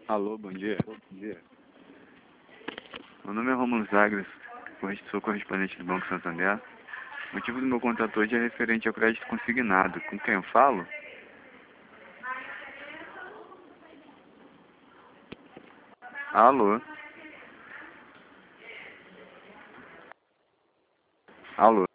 Alô, bom dia. Bom dia. Meu nome é Romulo Zagres, sou correspondente do Banco Santander. O motivo do meu contato hoje é referente ao crédito consignado. Com quem eu falo? Alô? Alô?